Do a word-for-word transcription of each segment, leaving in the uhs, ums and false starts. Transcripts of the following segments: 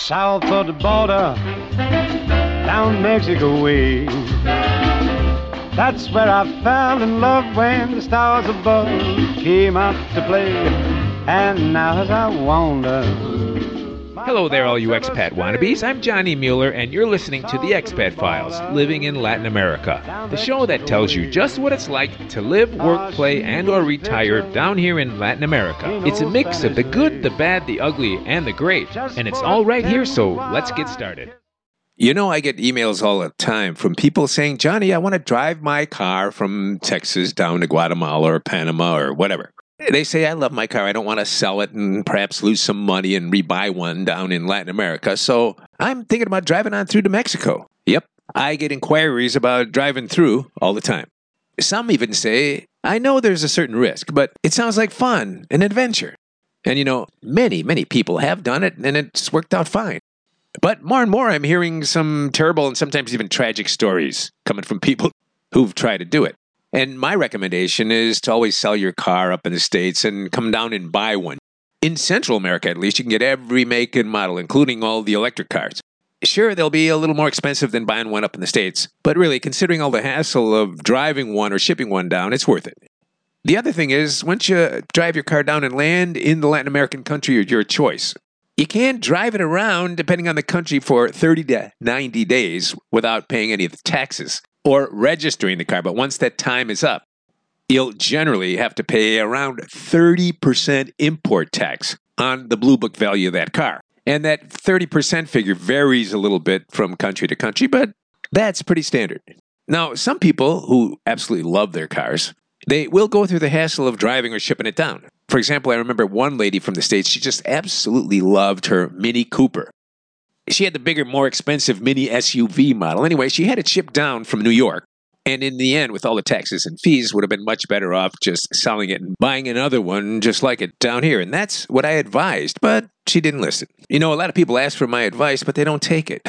south of the border, down Mexico way. That's where I fell in love when the stars above came out to play. And now as I wander... Hello there, all you expat wannabes. I'm Johnny Mueller, and you're listening to The Expat Files, Living in Latin America, the show that tells you just what it's like to live, work, play, and or retire down here in Latin America. It's a mix of the good, the bad, the ugly, and the great, and it's all right here, so let's get started. You know, I get emails all the time from people saying, Johnny, I want to drive my car from Texas down to Guatemala or Panama or whatever. They say, I love my car. I don't want to sell it and perhaps lose some money and rebuy one down in Latin America. So I'm thinking about driving on through to Mexico. Yep, I get inquiries about driving through all the time. Some even say, I know there's a certain risk, but it sounds like fun and adventure. And you know, many, many people have done it and it's worked out fine. But more and more, I'm hearing some terrible and sometimes even tragic stories coming from people who've tried to do it. And my recommendation is to always sell your car up in the States and come down and buy one. In Central America, at least, you can get every make and model, including all the electric cars. Sure, they'll be a little more expensive than buying one up in the States, but really, considering all the hassle of driving one or shipping one down, it's worth it. The other thing is, once you drive your car down and land in the Latin American country of your choice, you can drive it around, depending on the country, for thirty to ninety days without paying any of the taxes or registering the car. But once that time is up, you'll generally have to pay around thirty percent import tax on the Blue Book value of that car. And that thirty percent figure varies a little bit from country to country, but that's pretty standard. Now, some people who absolutely love their cars, they will go through the hassle of driving or shipping it down. For example, I remember one lady from the States, she just absolutely loved her Mini Cooper. She had the bigger, more expensive Mini S U V model. Anyway, she had it shipped down from New York. And in the end, with all the taxes and fees, would have been much better off just selling it and buying another one just like it down here. And that's what I advised, but she didn't listen. You know, a lot of people ask for my advice, but they don't take it.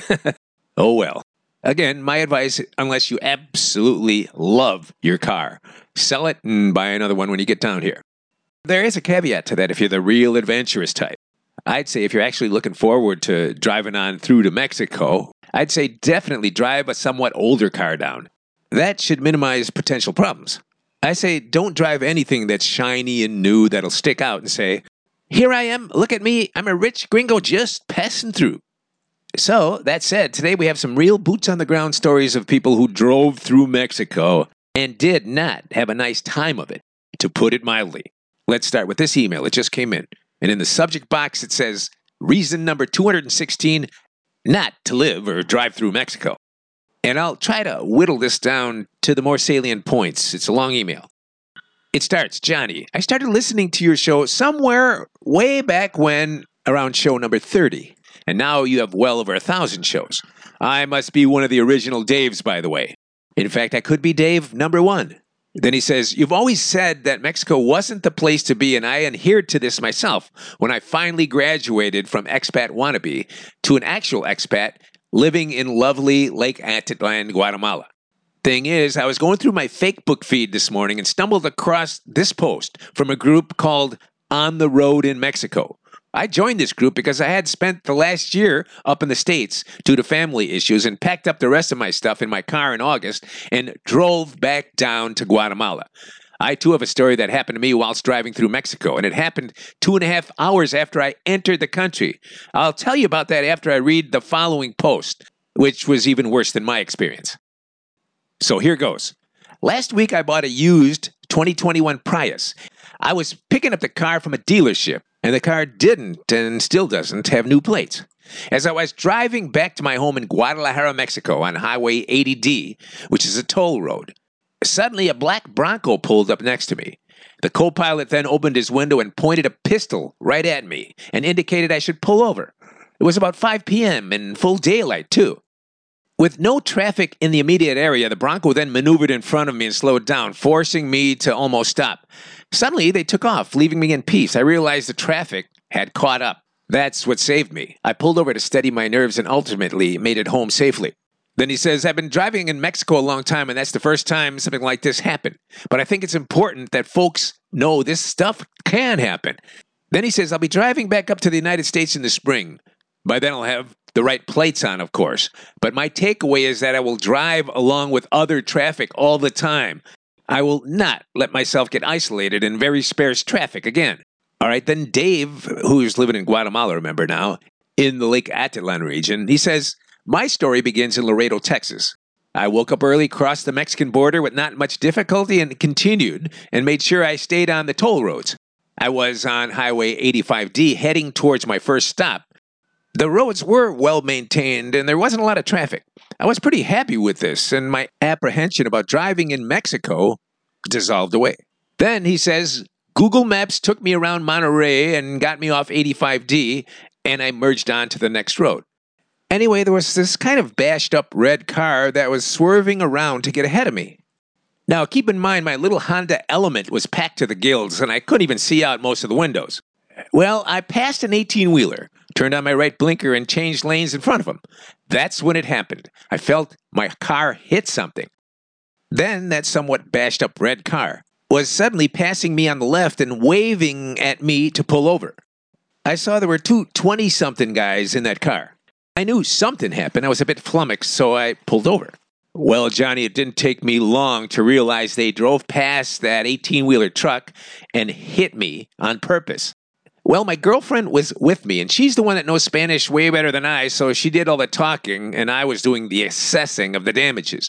Oh well. Again, my advice, unless you absolutely love your car, sell it and buy another one when you get down here. There is a caveat to that if you're the real adventurous type. I'd say if you're actually looking forward to driving on through to Mexico, I'd say definitely drive a somewhat older car down. That should minimize potential problems. I say don't drive anything that's shiny and new that'll stick out and say, here I am, look at me, I'm a rich gringo just passing through. So, that said, today we have some real boots-on-the-ground stories of people who drove through Mexico and did not have a nice time of it, to put it mildly. Let's start with this email. It just came in. And in the subject box, it says, reason number two hundred sixteen, not to live or drive through Mexico. And I'll try to whittle this down to the more salient points. It's a long email. It starts, Johnny, I started listening to your show somewhere way back when, around show number thirty. And now you have well over a thousand shows. I must be one of the original Daves, by the way. In fact, I could be Dave number one. Then he says, you've always said that Mexico wasn't the place to be, and I adhered to this myself when I finally graduated from expat wannabe to an actual expat living in lovely Lake Atitlan, Guatemala. Thing is, I was going through my fake book feed this morning and stumbled across this post from a group called On the Road in Mexico. I joined this group because I had spent the last year up in the States due to family issues and packed up the rest of my stuff in my car in August and drove back down to Guatemala. I too have a story that happened to me whilst driving through Mexico, and it happened two and a half hours after I entered the country. I'll tell you about that after I read the following post, which was even worse than my experience. So here goes. Last week I bought a used twenty twenty-one Prius. I was picking up the car from a dealership, and the car didn't, and still doesn't, have new plates. As I was driving back to my home in Guadalajara, Mexico, on Highway eighty D, which is a toll road, suddenly a black Bronco pulled up next to me. The co-pilot then opened his window and pointed a pistol right at me and indicated I should pull over. It was about five p.m. in full daylight, too. With no traffic in the immediate area, the Bronco then maneuvered in front of me and slowed down, forcing me to almost stop. Suddenly, they took off, leaving me in peace. I realized the traffic had caught up. That's what saved me. I pulled over to steady my nerves and ultimately made it home safely. Then he says, I've been driving in Mexico a long time, and that's the first time something like this happened. But I think it's important that folks know this stuff can happen. Then he says, I'll be driving back up to the United States in the spring. By then I'll have the right plates on, of course. But my takeaway is that I will drive along with other traffic all the time. I will not let myself get isolated in very sparse traffic again. All right, then Dave, who's living in Guatemala, remember now, in the Lake Atitlan region, he says, my story begins in Laredo, Texas. I woke up early, crossed the Mexican border with not much difficulty, and continued and made sure I stayed on the toll roads. I was on Highway eighty-five D heading towards my first stop. The roads were well maintained and there wasn't a lot of traffic. I was pretty happy with this, and my apprehension about driving in Mexico dissolved away. Then, he says, Google Maps took me around Monterey and got me off eighty-five D, and I merged on to the next road. Anyway, there was this kind of bashed up red car that was swerving around to get ahead of me. Now, keep in mind, my little Honda Element was packed to the gills, and I couldn't even see out most of the windows. Well, I passed an eighteen-wheeler, turned on my right blinker, and changed lanes in front of him. That's when it happened. I felt my car hit something. Then that somewhat bashed up red car was suddenly passing me on the left and waving at me to pull over. I saw there were two twenty-something guys in that car. I knew something happened. I was a bit flummoxed, so I pulled over. Well, Johnny, it didn't take me long to realize they drove past that eighteen-wheeler truck and hit me on purpose. Well, my girlfriend was with me, and she's the one that knows Spanish way better than I, so she did all the talking, and I was doing the assessing of the damages.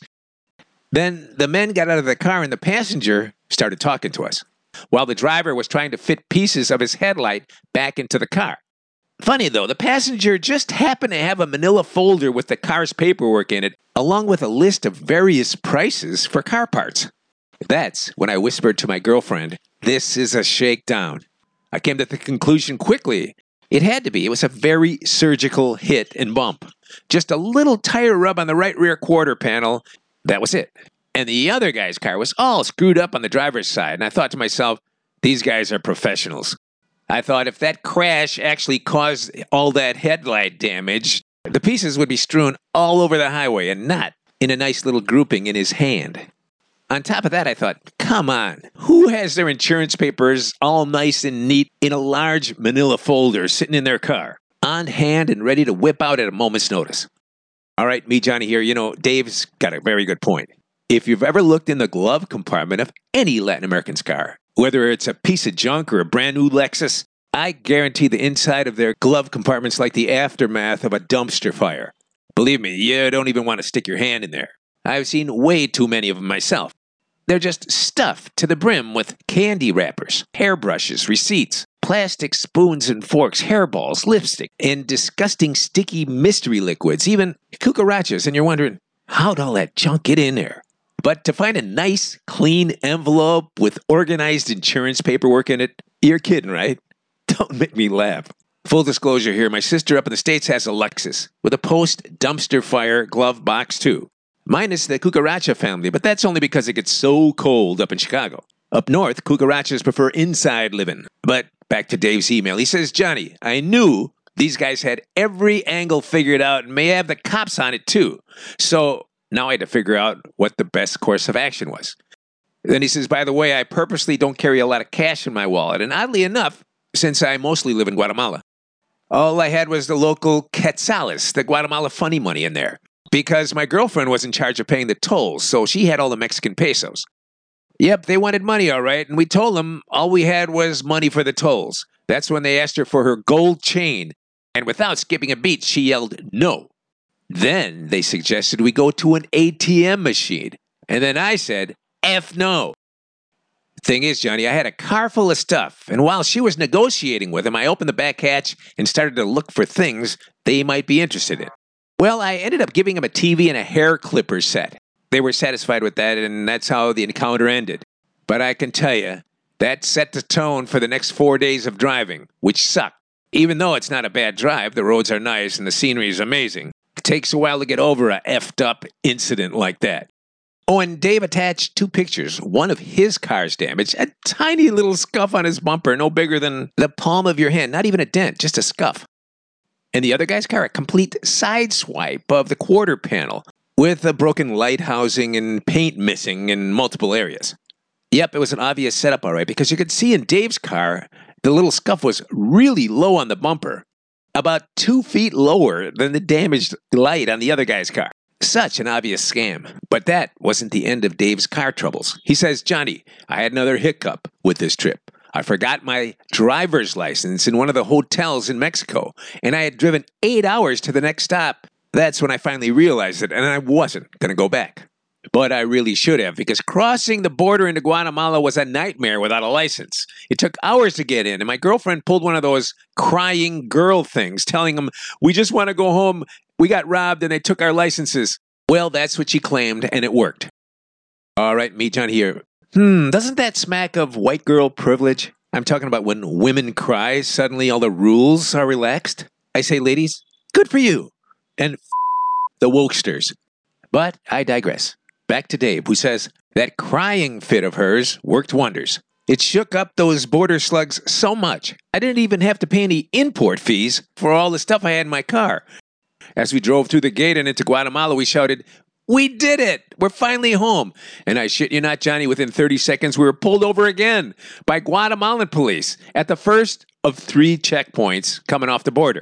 Then the men got out of the car, and the passenger started talking to us, while the driver was trying to fit pieces of his headlight back into the car. Funny, though, the passenger just happened to have a manila folder with the car's paperwork in it, along with a list of various prices for car parts. That's when I whispered to my girlfriend, this is a shakedown. I came to the conclusion quickly. It had to be. It was a very surgical hit and bump. Just a little tire rub on the right rear quarter panel. That was it. And the other guy's car was all screwed up on the driver's side, and I thought to myself, these guys are professionals. I thought if that crash actually caused all that headlight damage, the pieces would be strewn all over the highway and not in a nice little grouping in his hand. On top of that, I thought, come on, who has their insurance papers all nice and neat in a large manila folder sitting in their car, on hand and ready to whip out at a moment's notice? All right, me, Johnny, here. You know, Dave's got a very good point. If you've ever looked in the glove compartment of any Latin American's car, whether it's a piece of junk or a brand new Lexus, I guarantee the inside of their glove compartment's like the aftermath of a dumpster fire. Believe me, you don't even want to stick your hand in there. I've seen way too many of them myself. They're just stuffed to the brim with candy wrappers, hairbrushes, receipts, plastic spoons and forks, hairballs, lipstick, and disgusting sticky mystery liquids, even cucarachas, and you're wondering, how'd all that junk get in there? But to find a nice, clean envelope with organized insurance paperwork in it, you're kidding, right? Don't make me laugh. Full disclosure here, my sister up in the States has a Lexus with a post-dumpster fire glove box too. Minus the cucaracha family, but that's only because it gets so cold up in Chicago. Up north, cucarachas prefer inside living. But back to Dave's email. He says, Johnny, I knew these guys had every angle figured out and may have the cops on it too. So now I had to figure out what the best course of action was. Then he says, by the way, I purposely don't carry a lot of cash in my wallet. And oddly enough, since I mostly live in Guatemala, all I had was the local quetzales, the Guatemala funny money in there. Because my girlfriend was in charge of paying the tolls, so she had all the Mexican pesos. Yep, they wanted money, all right, and we told them all we had was money for the tolls. That's when they asked her for her gold chain, and without skipping a beat, she yelled, no. Then they suggested we go to an A T M machine, and then I said, F no. Thing is, Johnny, I had a car full of stuff, and while she was negotiating with him, I opened the back hatch and started to look for things they might be interested in. Well, I ended up giving him a T V and a hair clipper set. They were satisfied with that, and that's how the encounter ended. But I can tell you, that set the tone for the next four days of driving, which sucked. Even though it's not a bad drive, the roads are nice and the scenery is amazing. It takes a while to get over a effed up incident like that. Oh, and Dave attached two pictures. One of his car's damage, a tiny little scuff on his bumper, no bigger than the palm of your hand, not even a dent, just a scuff. And the other guy's car, a complete side swipe of the quarter panel with a broken light housing and paint missing in multiple areas. Yep, it was an obvious setup, all right, because you could see in Dave's car, the little scuff was really low on the bumper. about two feet lower than the damaged light on the other guy's car. Such an obvious scam. But that wasn't the end of Dave's car troubles. He says, Johnny, I had another hiccup with this trip. I forgot my driver's license in one of the hotels in Mexico, and I had driven eight hours to the next stop. That's when I finally realized it, and I wasn't going to go back. But I really should have, because crossing the border into Guatemala was a nightmare without a license. It took hours to get in, and my girlfriend pulled one of those crying girl things, telling them, we just want to go home. We got robbed, and they took our licenses. Well, that's what she claimed, and it worked. All right, me, John, here. Hmm, doesn't that smack of white girl privilege? I'm talking about when women cry, suddenly all the rules are relaxed. I say, ladies, good for you. And f- the wokesters. But I digress. Back to Dave, who says that crying fit of hers worked wonders. It shook up those border slugs so much, I didn't even have to pay any import fees for all the stuff I had in my car. As we drove through the gate and into Guatemala, we shouted, we did it! We're finally home. And I shit you not, Johnny, within thirty seconds, we were pulled over again by Guatemalan police at the first of three checkpoints coming off the border.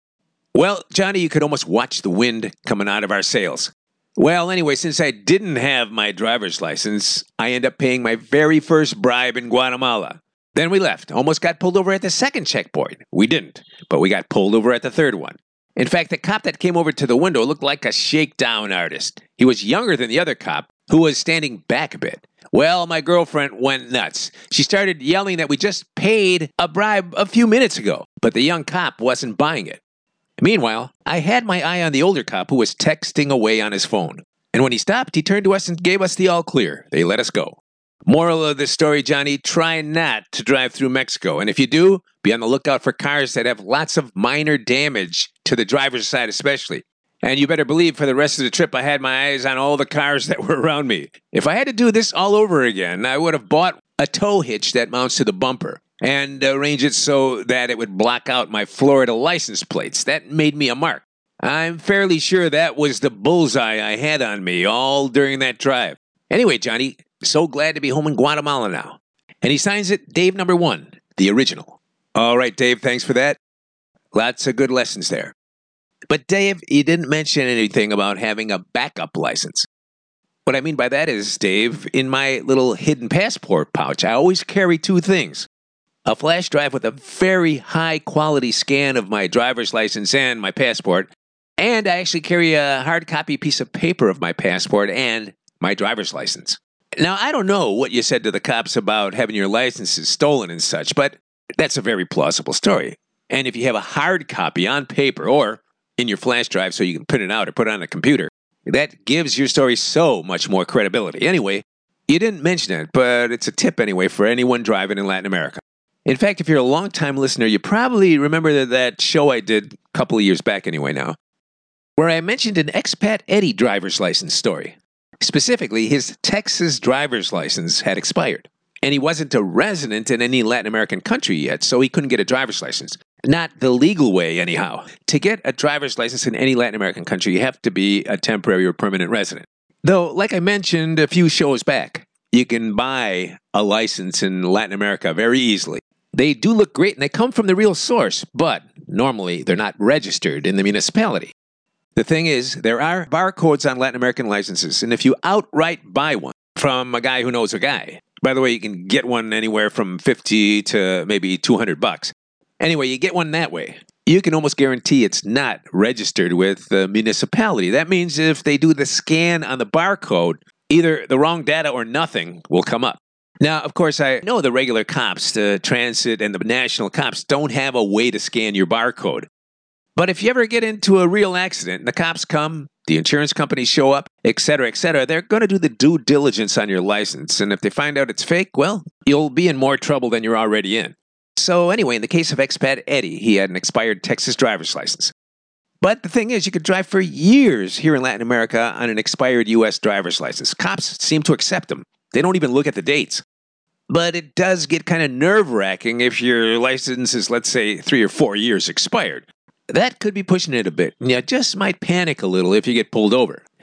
Well, Johnny, you could almost watch the wind coming out of our sails. Well, anyway, since I didn't have my driver's license, I ended up paying my very first bribe in Guatemala. Then we left. Almost got pulled over at the second checkpoint. We didn't, but we got pulled over at the third one. In fact, the cop that came over to the window looked like a shakedown artist. He was younger than the other cop, who was standing back a bit. Well, my girlfriend went nuts. She started yelling that we just paid a bribe a few minutes ago, but the young cop wasn't buying it. Meanwhile, I had my eye on the older cop who was texting away on his phone. And when he stopped, he turned to us and gave us the all clear. They let us go. Moral of this story, Johnny, try not to drive through Mexico. And if you do, be on the lookout for cars that have lots of minor damage to the driver's side especially. And you better believe for the rest of the trip I had my eyes on all the cars that were around me. If I had to do this all over again, I would have bought a tow hitch that mounts to the bumper and arrange it so that it would block out my Florida license plates. That made me a mark. I'm fairly sure that was the bullseye I had on me all during that drive. Anyway, Johnny, so glad to be home in Guatemala now. And he signs it Dave number one, the original. All right, Dave, thanks for that. Lots of good lessons there. But Dave, you didn't mention anything about having a backup license. What I mean by that is, Dave, in my little hidden passport pouch, I always carry two things. A flash drive with a very high-quality scan of my driver's license and my passport. And I actually carry a hard copy piece of paper of my passport and my driver's license. Now, I don't know what you said to the cops about having your licenses stolen and such, but that's a very plausible story. And if you have a hard copy on paper or in your flash drive so you can print it out or put it on a computer, that gives your story so much more credibility. Anyway, you didn't mention it, but it's a tip anyway for anyone driving in Latin America. In fact, if you're a long-time listener, you probably remember that, that show I did a couple of years back anyway now, where I mentioned an expat Eddie driver's license story. Specifically, his Texas driver's license had expired, and he wasn't a resident in any Latin American country yet, so he couldn't get a driver's license. Not the legal way, anyhow. To get a driver's license in any Latin American country, you have to be a temporary or permanent resident. Though, like I mentioned a few shows back, you can buy a license in Latin America very easily. They do look great, and they come from the real source, but normally they're not registered in the municipality. The thing is, there are barcodes on Latin American licenses, and if you outright buy one from a guy who knows a guy, by the way, you can get one anywhere from fifty to maybe two hundred bucks. Anyway, you get one that way. You can almost guarantee it's not registered with the municipality. That means if they do the scan on the barcode, either the wrong data or nothing will come up. Now, of course, I know the regular cops, the transit and the national cops, don't have a way to scan your barcode. But if you ever get into a real accident and the cops come, the insurance companies show up, et cetera, et cetera, they're going to do the due diligence on your license. And if they find out it's fake, well, you'll be in more trouble than you're already in. So anyway, in the case of expat Eddie, he had an expired Texas driver's license. But the thing is, you could drive for years here in Latin America on an expired U S driver's license. Cops seem to accept them. They don't even look at the dates. But it does get kind of nerve-wracking if your license is, let's say, three or four years expired. That could be pushing it a bit. You just might panic a little if you get pulled over.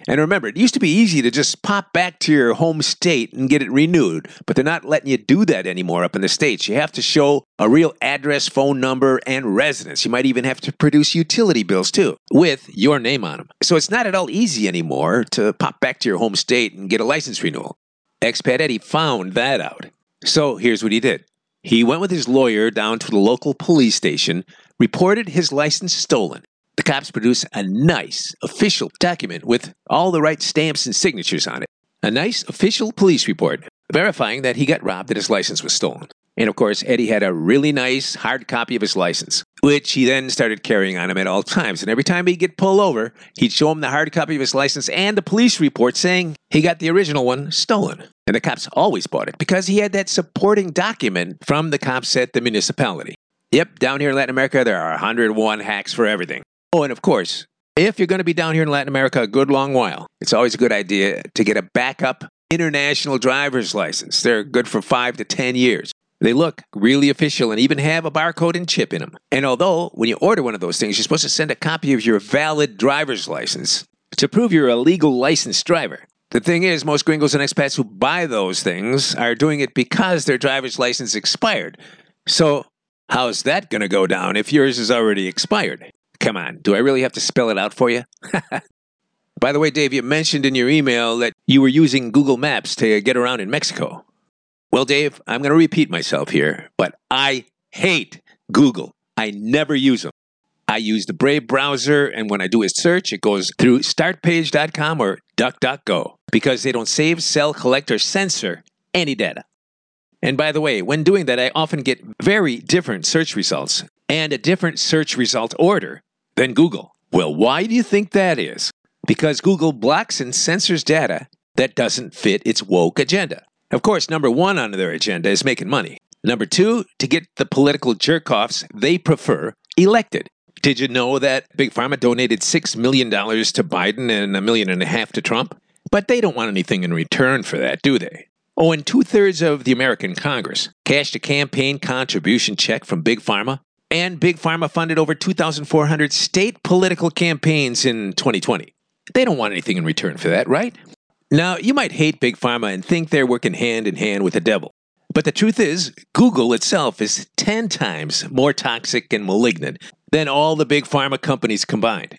And remember, it used to be easy to just pop back to your home state and get it renewed, but they're not letting you do that anymore up in the States. You have to show a real address, phone number, and residence. You might even have to produce utility bills, too, with your name on them. So it's not at all easy anymore to pop back to your home state and get a license renewal. Expat Eddie found that out. So here's what he did. He went with his lawyer down to the local police station, reported his license stolen. The cops produced a nice official document with all the right stamps and signatures on it. A nice official police report verifying that he got robbed and his license was stolen. And of course, Eddie had a really nice hard copy of his license, which he then started carrying on him at all times. And every time he'd get pulled over, he'd show him the hard copy of his license and the police report saying he got the original one stolen. And the cops always bought it because he had that supporting document from the cops at the municipality. Yep, down here in Latin America, there are one hundred one hacks for everything. Oh, and of course, if you're going to be down here in Latin America a good long while, it's always a good idea to get a backup international driver's license. They're good for five to ten years. They look really official and even have a barcode and chip in them. And although when you order one of those things, you're supposed to send a copy of your valid driver's license to prove you're a legal licensed driver. The thing is, most gringos and expats who buy those things are doing it because their driver's license expired. So how's that going to go down if yours is already expired? Come on, do I really have to spell it out for you? By the way, Dave, you mentioned in your email that you were using Google Maps to get around in Mexico. Well, Dave, I'm going to repeat myself here, but I hate Google. I never use them. I use the Brave browser, and when I do a search, it goes through start page dot com or DuckDuckGo because they don't save, sell, collect, or censor any data. And by the way, when doing that, I often get very different search results and a different search result order than Google. Well, why do you think that is? Because Google blocks and censors data that doesn't fit its woke agenda. Of course, number one on their agenda is making money. Number two, to get the political jerk-offs they prefer elected. Did you know that Big Pharma donated six million dollars to Biden and a million and a half to Trump? But they don't want anything in return for that, do they? Oh, and two-thirds of the American Congress cashed a campaign contribution check from Big Pharma, and Big Pharma funded over two thousand four hundred state political campaigns in twenty twenty. They don't want anything in return for that, right? Now, you might hate Big Pharma and think they're working hand in hand with the devil. But the truth is, Google itself is ten times more toxic and malignant than all the Big Pharma companies combined.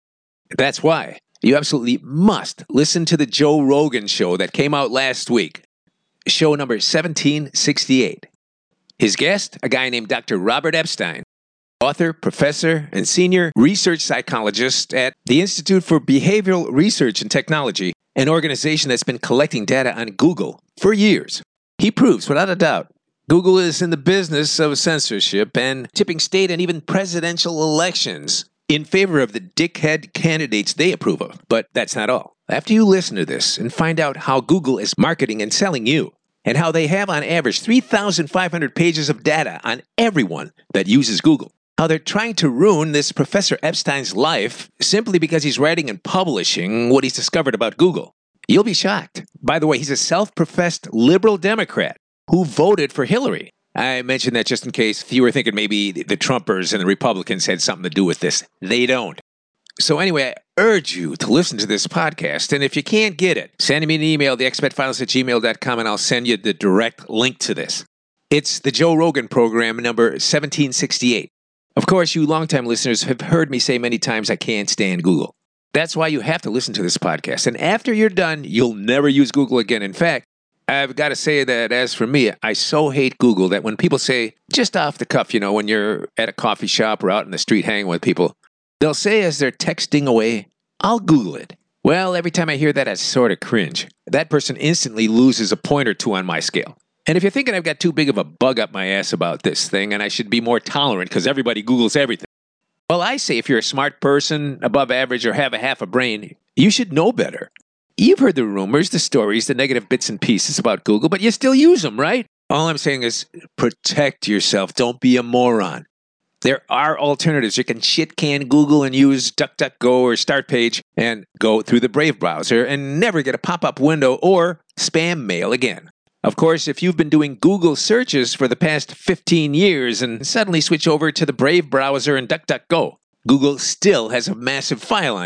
That's why you absolutely must listen to the Joe Rogan show that came out last week, show number seventeen sixty-eight. His guest, a guy named Doctor Robert Epstein, author, professor, and senior research psychologist at the Institute for Behavioral Research and Technology, an organization that's been collecting data on Google for years. He proves, without a doubt, Google is in the business of censorship and tipping state and even presidential elections in favor of the dickhead candidates they approve of. But that's not all. After you listen to this and find out how Google is marketing and selling you, and how they have on average three thousand five hundred pages of data on everyone that uses Google, how they're trying to ruin this Professor Epstein's life simply because he's writing and publishing what he's discovered about Google, you'll be shocked. By the way, he's a self-professed liberal Democrat who voted for Hillary. I mentioned that just in case you were thinking maybe the Trumpers and the Republicans had something to do with this. They don't. So anyway, I urge you to listen to this podcast, and if you can't get it, send me an email, the expat files at gmail dot com, and I'll send you the direct link to this. It's the Joe Rogan program, number seventeen sixty-eight. Of course, you longtime listeners have heard me say many times I can't stand Google. That's why you have to listen to this podcast, and after you're done, you'll never use Google again. In fact, I've got to say that as for me, I so hate Google that when people say, just off the cuff, you know, when you're at a coffee shop or out in the street hanging with people, they'll say as they're texting away, I'll Google it. Well, every time I hear that, I sort of cringe. That person instantly loses a point or two on my scale. And if you're thinking I've got too big of a bug up my ass about this thing and I should be more tolerant because everybody Googles everything, well, I say if you're a smart person, above average, or have a half a brain, you should know better. You've heard the rumors, the stories, the negative bits and pieces about Google, but you still use them, right? All I'm saying is protect yourself. Don't be a moron. There are alternatives. You can shit-can Google and use DuckDuckGo or StartPage and go through the Brave browser and never get a pop-up window or spam mail again. Of course, if you've been doing Google searches for the past fifteen years and suddenly switch over to the Brave browser and DuckDuckGo, Google still has a massive file on you.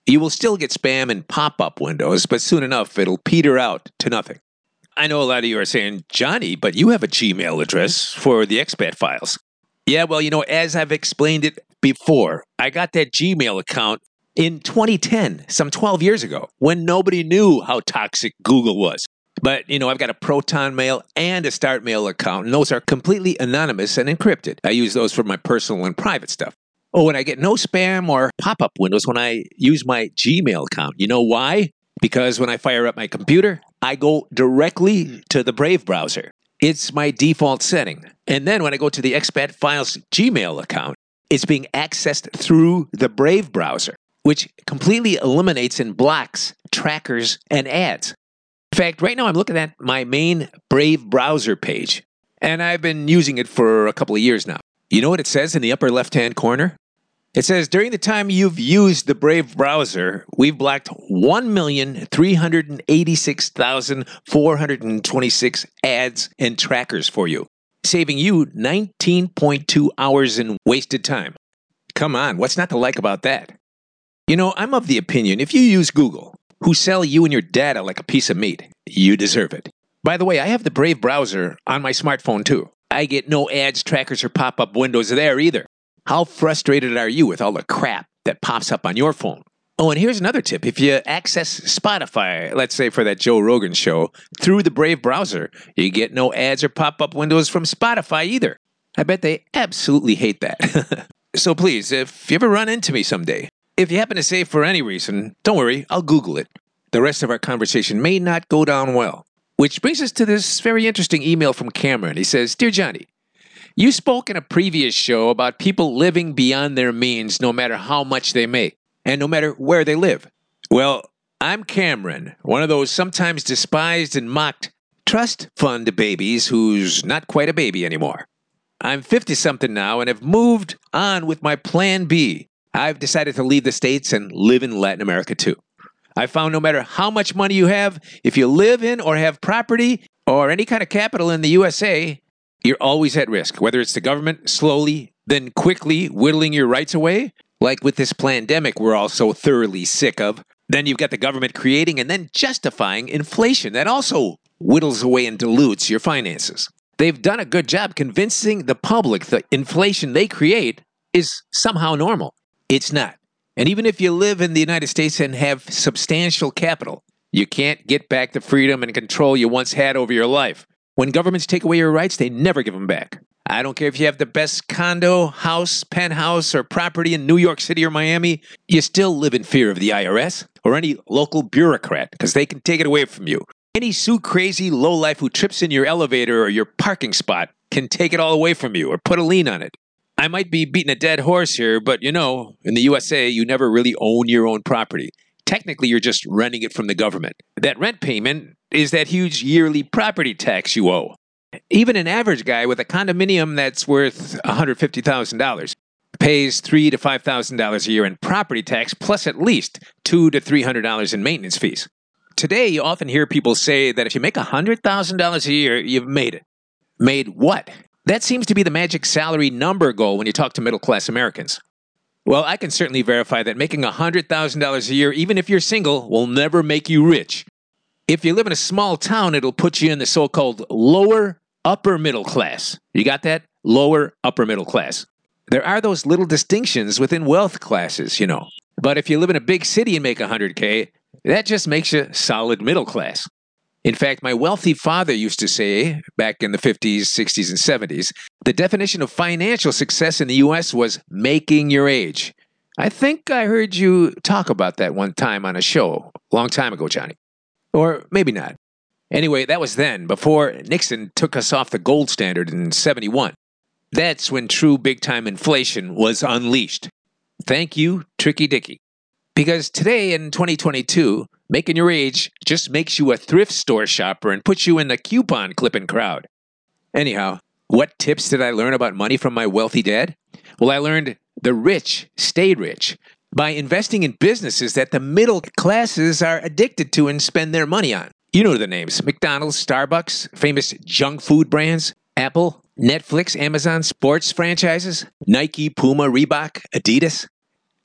You will still get spam and pop-up windows, but soon enough it'll peter out to nothing. I know a lot of you are saying, Johnny, but you have a Gmail address for the Expat Files. Yeah, well, you know, as I've explained it before, I got that Gmail account in twenty ten, some twelve years ago, when nobody knew how toxic Google was. But, you know, I've got a Proton Mail and a Start Mail account, and those are completely anonymous and encrypted. I use those for my personal and private stuff. Oh, and I get no spam or pop-up windows when I use my Gmail account. You know why? Because when I fire up my computer, I go directly to the Brave browser. It's my default setting. And then when I go to the Expat Files Gmail account, it's being accessed through the Brave browser, which completely eliminates and blocks trackers and ads. In fact, right now I'm looking at my main Brave browser page, and I've been using it for a couple of years now. You know what it says in the upper left-hand corner? It says, during the time you've used the Brave browser, we've blocked one million three hundred eighty-six thousand four hundred twenty-six ads and trackers for you, saving you nineteen point two hours in wasted time. Come on, what's not to like about that? You know, I'm of the opinion, if you use Google, who sell you and your data like a piece of meat, you deserve it. By the way, I have the Brave browser on my smartphone too. I get no ads, trackers, or pop-up windows there either. How frustrated are you with all the crap that pops up on your phone? Oh, and here's another tip. If you access Spotify, let's say for that Joe Rogan show, through the Brave browser, you get no ads or pop-up windows from Spotify either. I bet they absolutely hate that. So please, if you ever run into me someday, if you happen to say for any reason, don't worry, I'll Google it. The rest of our conversation may not go down well. Which brings us to this very interesting email from Cameron. He says, Dear Johnny, you spoke in a previous show about people living beyond their means no matter how much they make, and no matter where they live. Well, I'm Cameron, one of those sometimes despised and mocked trust fund babies who's not quite a baby anymore. I'm fifty-something now and have moved on with my plan B. I've decided to leave the States and live in Latin America too. I found no matter how much money you have, if you live in or have property or any kind of capital in the U S A, you're always at risk, whether it's the government slowly, then quickly whittling your rights away, like with this pandemic we're all so thoroughly sick of. Then you've got the government creating and then justifying inflation that also whittles away and dilutes your finances. They've done a good job convincing the public the inflation they create is somehow normal. It's not. And even if you live in the United States and have substantial capital, you can't get back the freedom and control you once had over your life. When governments take away your rights, they never give them back. I don't care if you have the best condo, house, penthouse, or property in New York City or Miami, you still live in fear of the I R S or any local bureaucrat because they can take it away from you. Any sue-crazy lowlife who trips in your elevator or your parking spot can take it all away from you or put a lien on it. I might be beating a dead horse here, but you know, in the U S A, you never really own your own property. Technically, you're just renting it from the government. That rent payment is that huge yearly property tax you owe. Even an average guy with a condominium that's worth one hundred fifty thousand dollars pays three thousand to five thousand dollars a year in property tax, plus at least two hundred to three hundred dollars in maintenance fees. Today, you often hear people say that if you make one hundred thousand dollars a year, you've made it. Made what? That seems to be the magic salary number goal when you talk to middle-class Americans. Well, I can certainly verify that making one hundred thousand dollars a year, even if you're single, will never make you rich. If you live in a small town, it'll put you in the so-called lower upper middle class. You got that? Lower upper middle class. There are those little distinctions within wealth classes, you know. But if you live in a big city and make one hundred K, that just makes you solid middle class. In fact, my wealthy father used to say, back in the fifties, sixties, and seventies, the definition of financial success in the U S was making your age. I think I heard you talk about that one time on a show, a long time ago, Johnny. Or maybe not. Anyway, that was then, before Nixon took us off the gold standard in seventy-one. That's when true big-time inflation was unleashed. Thank you, Tricky Dicky. Because today in twenty twenty-two, making your age just makes you a thrift store shopper and puts you in the coupon clipping crowd. Anyhow, what tips did I learn about money from my wealthy dad? Well, I learned the rich stay rich by investing in businesses that the middle classes are addicted to and spend their money on. You know the names: McDonald's, Starbucks, famous junk food brands, Apple, Netflix, Amazon, sports franchises, Nike, Puma, Reebok, Adidas.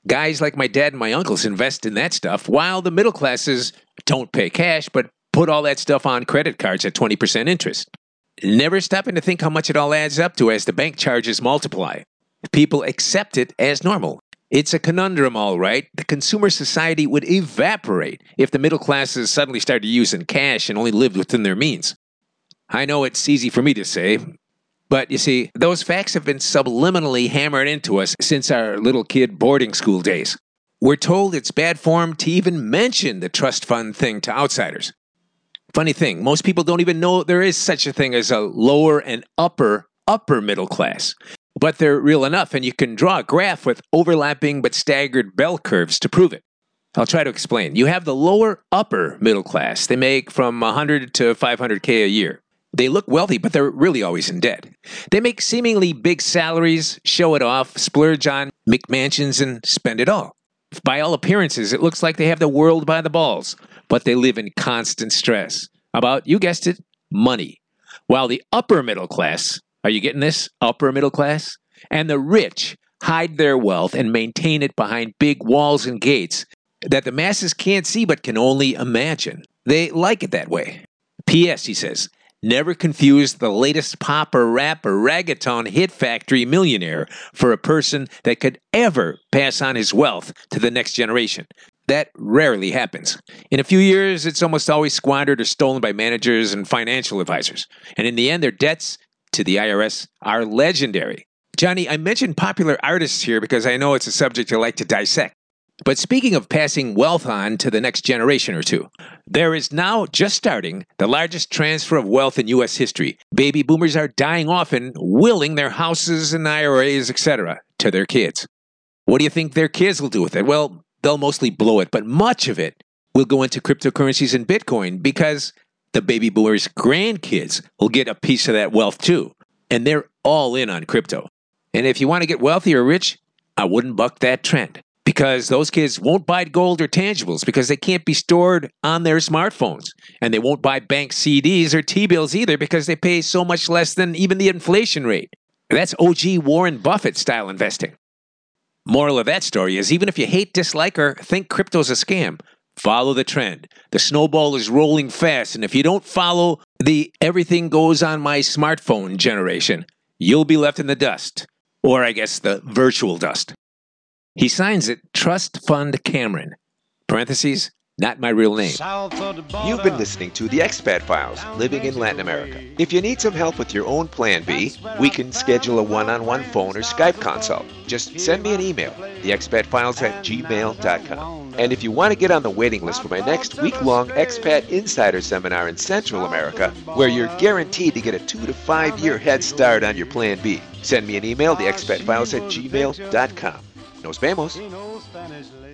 Guys like my dad and my uncles invest in that stuff, while the middle classes don't pay cash, but put all that stuff on credit cards at twenty percent interest. Never stopping to think how much it all adds up to as the bank charges multiply. People accept it as normal. It's a conundrum, all right. The consumer society would evaporate if the middle classes suddenly started using cash and only lived within their means. I know it's easy for me to say, but you see, those facts have been subliminally hammered into us since our little kid boarding school days. We're told it's bad form to even mention the trust fund thing to outsiders. Funny thing, most people don't even know there is such a thing as a lower and upper, upper middle class. But they're real enough, and you can draw a graph with overlapping but staggered bell curves to prove it. I'll try to explain. You have the lower, upper middle class. They make from one hundred to five hundred K a year. They look wealthy, but they're really always in debt. They make seemingly big salaries, show it off, splurge on McMansions, and spend it all. By all appearances, it looks like they have the world by the balls, but they live in constant stress about, you guessed it, money. While the upper middle class, are you getting this? Upper middle class? And the rich hide their wealth and maintain it behind big walls and gates that the masses can't see but can only imagine. They like it that way. P S, he says, never confuse the latest pop or rap or reggaeton hit factory millionaire for a person that could ever pass on his wealth to the next generation. That rarely happens. In a few years, it's almost always squandered or stolen by managers and financial advisors. And in the end, their debts to the I R S are legendary. Johnny, I mentioned popular artists here because I know it's a subject you like to dissect. But speaking of passing wealth on to the next generation or two, there is now, just starting, the largest transfer of wealth in U S history. Baby boomers are dying off and willing their houses and I R As, et cetera, to their kids. What do you think their kids will do with it? Well, they'll mostly blow it, but much of it will go into cryptocurrencies and Bitcoin because the baby boomers' grandkids will get a piece of that wealth too. And they're all in on crypto. And if you want to get wealthy or rich, I wouldn't buck that trend. Because those kids won't buy gold or tangibles because they can't be stored on their smartphones. And they won't buy bank C Ds or T-bills either because they pay so much less than even the inflation rate. That's O G Warren Buffett style investing. Moral of that story is even if you hate, dislike, or think crypto's a scam, follow the trend. The snowball is rolling fast, and if you don't follow the everything goes on my smartphone generation, you'll be left in the dust. Or I guess the virtual dust. He signs it Trust Fund Cameron. Parentheses, not my real name. You've been listening to The Expat Files, Living in Latin America. If you need some help with your own Plan B, we can schedule a one-on-one phone or Skype consult. Just send me an email, the expat files at gmail dot com. And if you want to get on the waiting list for my next week-long Expat Insider Seminar in Central America, where you're guaranteed to get a two to five year head start on your Plan B, send me an email, the expat files at gmail dot com. Nos vemos.